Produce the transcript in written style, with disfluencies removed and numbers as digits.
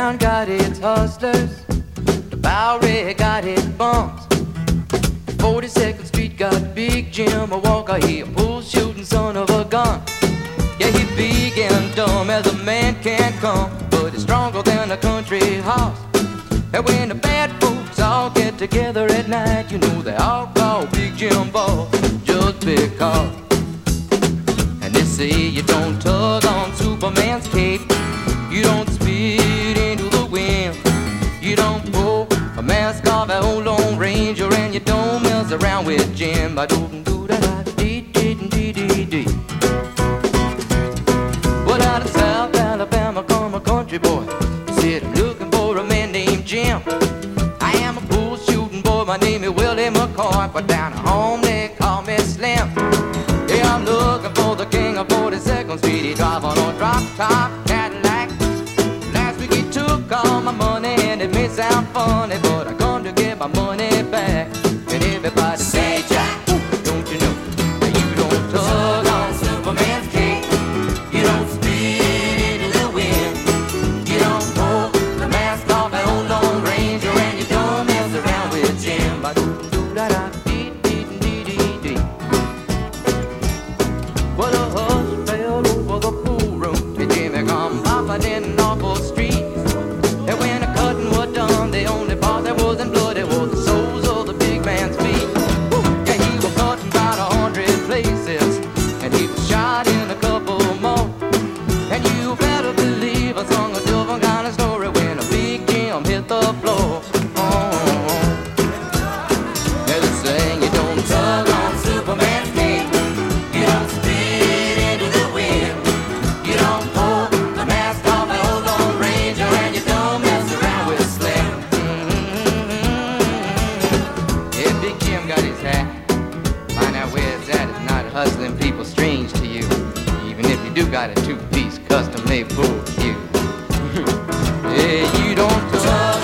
Town got its hustlers, the Bowery got its bums. 42nd Street got Big Jim, a Walker, he a bull shooting son of a gun. Yeah, he big and dumb as a man can come, but he's stronger than a country horse. And when the bad folks all get together at night, you know they all call Big Jim boss just because. And they say you don't tug on Superman's cape, you don't spit into the wind, you don't pull a mask off an old Lone Ranger, and you don't mess around with Jim. I don't do that. Dee. Well, out of South Alabama come a country boy, said I'm looking for a man named Jim. I am a bull shooting boy, my name is Willie McCoy, but down at home they call me Slim. Yeah, I'm looking for the king of 42nd Street. He drive on a drop top Cadillac. Last week he took all my money, and it may sound funny, but I come to get my money back. And everybody say, Jack, don't you know that you don't tug on Superman's cape, you don't spit into the wind, you don't pull the mask off an old Lone Ranger, and you don't mess around with Jim. Ba-do-do-da-da-dee-dee-dee-dee. Well, a hush fell over the pool room, and Jimmy come popping in off the street. And when the cutting was done, the only part that wasn't blood, it was the soles of the big man's feet. Woo! Yeah, he was cutting about 100 places, and he was shot in a couple more. And you better believe I sung a different kind of story when a Big Jim hit the floor. Yeah, they saying you don't tug on Superman's cape, you don't spit into the wind, you don't pull the mask off an old Lone Ranger, and you don't mess around with Slim. Yeah, Big Jim got his hat. Find out where it's at. It's not hustling people strange to you, even if you do got a two-piece custom-made bull cue. Yeah, you don't tug